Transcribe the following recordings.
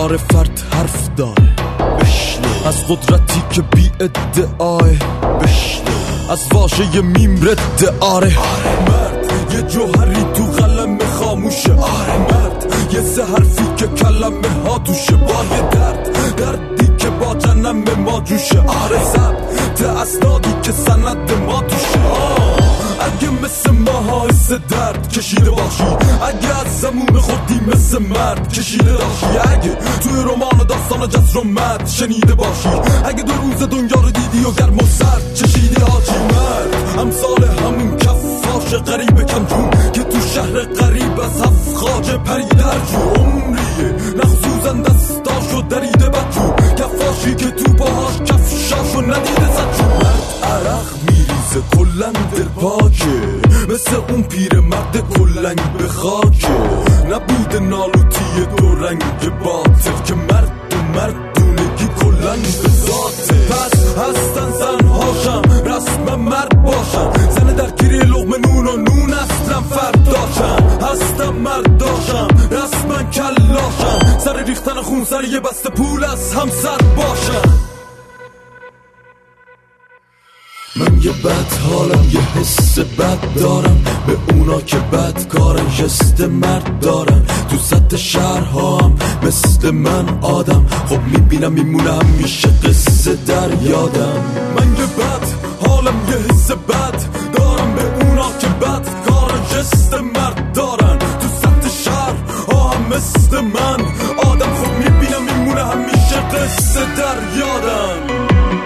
معرفت حرف داره، بشنو از قدرتی که بی ادعای، بشنو از واژه میم رد آره. مرد یه جوهری تو قلم خاموشه، آره مرد یه سه حرفی که کلمه ها توشه، با یه دردی که با جنم ما جوشه، آره ضبط اسنادی که سند ما توشه. اگه مثل ماها حس درد کشیده باشی، اگه از زمون خودی مثل مرد کشیده داشی، اگه توی رمان داستان جسر و مد شنیده باشی، اگه دو روز دنیا رو دیدی و گرم و سرد چشیدی حاجی، مرد همسال همون کفاش غریب کمجون که تو شهر غریب از هفت خاجه پریده جو، عمریه نخصوصن دستاشو دریده بدجو، کفاشی که تو باهاش کفشاشو ندیده زدجو. مرد عرق میریزه کلن دل پاکه، مثل اون پیر مرد کلنگ به خاکه، نبود نالوتی دو رنگ باطل که مرد و مردونگی کلنگ به ذاته. پس هستن زنهاشم رسم مرد باشن، زن در گیری لقمه نون و نون اصلا فرداشم، هستم مرد داشم رسما کلاشم، سر ریختن خون سر یه بسته پول از همسر باشم. من یه بد حالم یه حس بد دارم، به اونا که بدکارن جست مرد دارن، تو سطح شهرها هم مثل من آدم، خب میبینم میمونه همیشه قصه در یادم. من یه بد حالم یه حس بد دارم، به اونا که بدکارن جست مرد دارن، تو سطح شهرها هم مثل من آدم، خب میبینم میمونه همیشه قصه در یادم.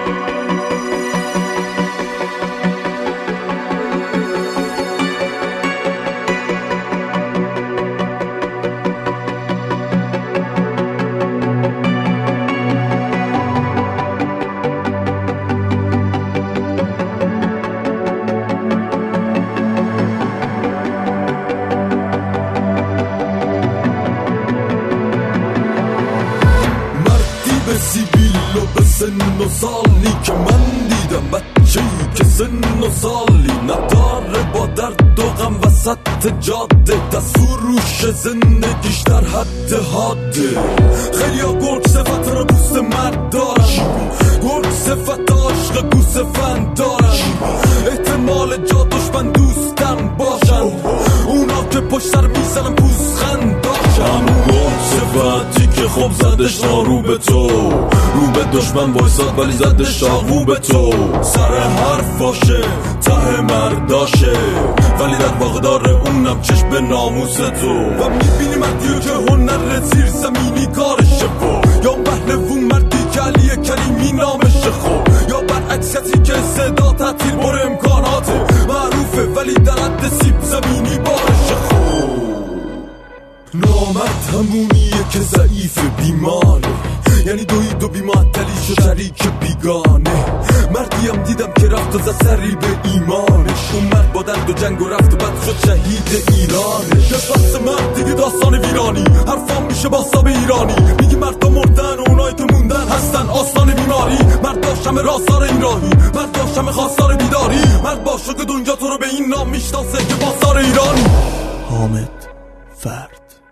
سیبیل و به سن و سالی که من دیدم، بچه‌ای که سن و سالی نداره، با درد و غم وسط جاده، دست روش زندگیش در حد حاده. خیلی ها گرگ صفت رو دوست مرد دارن، گرگ صفت عاشق گوسفند دارن، احتمال جا دشمن دوستم باشن، اونا که پشت سر میزنن پوزخند داشتن. گرگ صفتی که خب زدش نارو به تو، رو به دشمن وایساد ولی زدش چاقو به تو، سر حرفاشه ته مرداشه، ولی در واقع داره اونم چشم به ناموس تو. و میبینی مردیو که هنر زیر زمینی کارشه، یا پهلوون مردی که علی کریمی نامشه، خب یا برعکس کسی که صدا تعطیل بر امکاناته، معروفه ولی در حد سیب زمینی بارشه. خب نامرد همونیه که ضعیف بیماره، یعنی دوید و بیمعطلی شد شریک بیگانه. مردی هم دیدم که رفت و زد سری به ایمانش، اون مرد با درد و جنگ و رفت و بعد شد شهید ایرانش. بس مرد دیگه داستان ویرانی، حرفام میشه باستاب ایرانی، میگی مرد مردن و اونایی که موندن هستن آستان بیماری. مرد داشتم راستار این راهی، مرد داشتم خواستار بیداری، مرد باشه که دنیا تو رو به این نام میشناسه که باستار ایران. حامد فرد.